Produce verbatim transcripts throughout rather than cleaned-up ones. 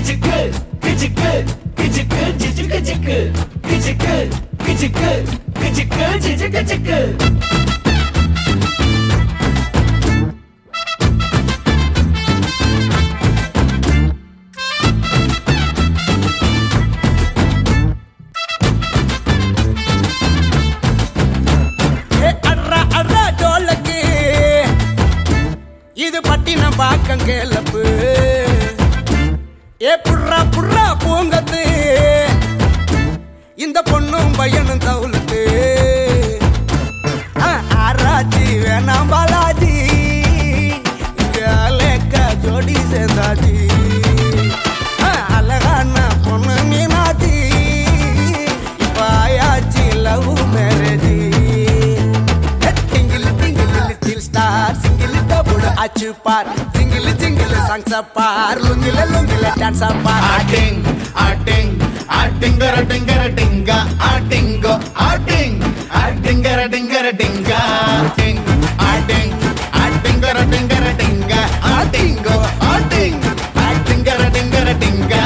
கிஜிக்கு கிஜிக்கு கிஜிக்கு ஜிஜிக்கு ஜிக்கு கிஜிக்கு கிஜிக்கு கிஜிக்கு ஜிஜிக்கு ஜிக்கு இது பட்டினம் பாக்கம் கேளப்பு ஏ புர்ரா புர்ரா பூங்கத்து இந்த பொண்ணும் பையனும் தவுலத்து ஆராய்ச்சி வேணாம் பாலாஜி அலேக்கா ஜோடி சேர்ந்தாஜி அழகான பொண்ணு மீனாஜி பாயாச்சி லவ் மேரேஜி டிங்கிள் டிங்கிள் லிட்டில் ஸ்டார் சிங்கிள் டபுள் அச்சு பார் சிங்கிள் சிங்கிள் சாங்ஸ் பார் லுங்கில லுங்கில டான்ஸ் பார் ஆட்டிங் ஆட்டிங் ஆட்டிங்கர டிங்கர டிங்கா ஆட்டிங்கோ ஆட்டிங் ஆட்டிங்கர டிங்கர டிங்கா ஆட்டிங் ஆட்டிங் ஆட்டிங்கர டிங்கர டிங்கா ஆட்டிங்கோ ஆட்டிங் ஆட்டிங்கர டிங்கர டிங்கா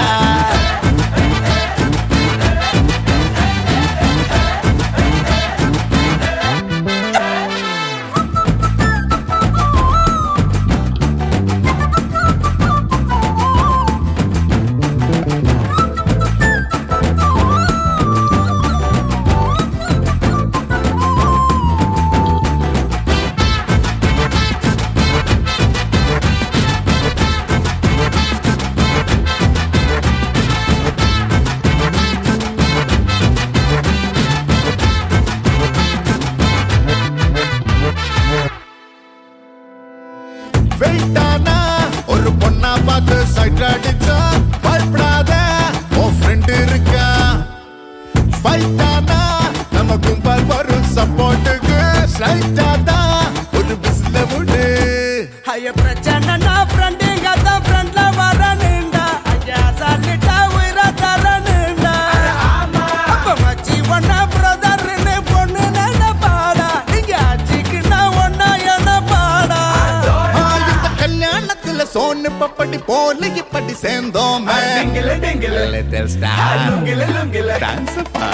வெயிட்டானா ஒரு பொண்ணா பார்த்து சைட் அடிச்சா பயப்படாத உன் ஃப்ரெண்ட் இருக்கா ஃபைட்டானா நம்ம கும்பல் வரும் சப்போர்ட்டுக்கு ஸ்லைட்டாதா ஒரு பிஸ்ல விடு ஐய பிரச்சனை நான் ஃப்ரெண்டுங்க தான் ஃப்ரெண்ட்ல வரணுண்டா ஐயா சாலிட்டா உயிரை தரணுண்டா அப்ப மச்சி ஒன்னா பிரதர்னு பொண்ணு நின பாடா நீங்க அச்சிக்குன்னா ஒன்னா என்ன பாடா கல்யாணத்துல சோன்னு பப்படி போல இப்படி சேர்ந்தோமே டிங்கில டிங்கில லிட்டில் ஸ்டார் லுங்கில லுங்கில டான்ஸ் பா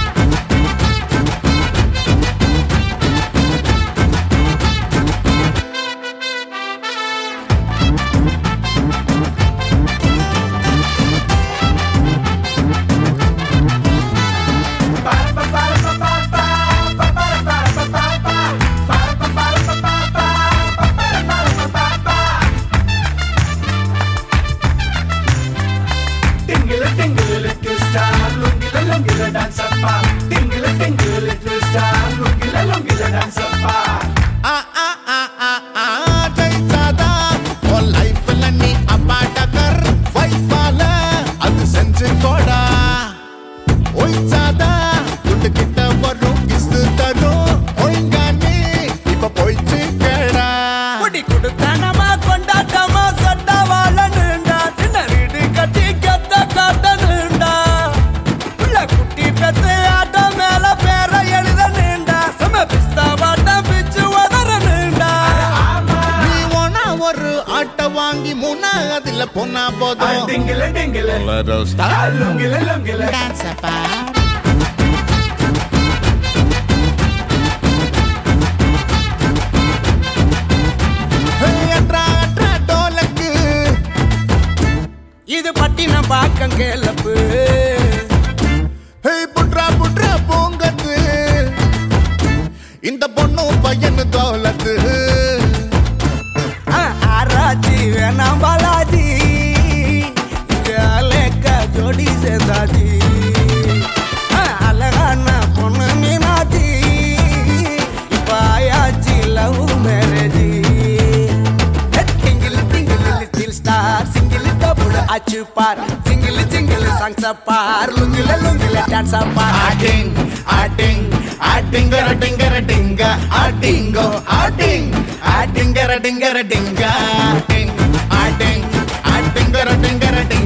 Tingle tingle little star, lungila lungila dance appa. Tingle tingle little star, lungila lungila dance appa. ஆ ஆ ஆ ஆ ஆ ஜெயிச்சாதா உன் லைஃப்ல நீ அப்பாட்டகர் வைஃபால அது செஞ்சு கோடா ஒய்ச்சாதா துண்டு கிட்ட வரும் கிஸ்து தரும் ஒழுங்கா நீ இப்ப போயிச்சு கேடா குடி கொடுத்தனமா கொண்டாட்டமா சட்டா வாழணுண்டா சின்ன வீடு கட்டி கத்த காட்டணுண்டா உள்ள குட்டி பெத்து ஆட்டம் மேல பேர எழுதணுண்டா சம பிஸ்தா வாட்டம் பிச்சு உதறணுண்டா நீ ஒன்னா ஒரு ஆட்ட வாங்கி முன்னா அதுல பொண்ணா போதும் Tingle tingle, Little star lungila lungila. Dance அப்பா இது பட்டினம் பாக்கம் கேளப்பு புட்ரா புட்ரா பூங்கத்து இந்த பொண்ணும் பையனு தோலத்து ஆராய்ச்சி வேணாம் பாலாஜி அலேக்கா ஜோடி சேர்ந்தாஜி அழகான பொண்ணு மீனாஜி பாயாச்சி லவ் மேரேஜி டிங்கிள் டிங்கிள் லிட்டில் ஸ்டார் சிங்கிள் டபுள் அச்சு பார் சிங்கிள் சிங்கிள் சாங்ஸ் பார் லுங்கில லுங்கில டான்ஸ் பார் ஆட்டிங் ஆட்டிங் ஆட்டிங்கர டிங்கர டிங்க ஆட்டிங்கோ ஆட்டிங் ஆட்டிங்கர டிங்கர டிங்க ஆட்டிங் ஆட்டிங் ஆட்டிங்கர டிங்கர டிங்க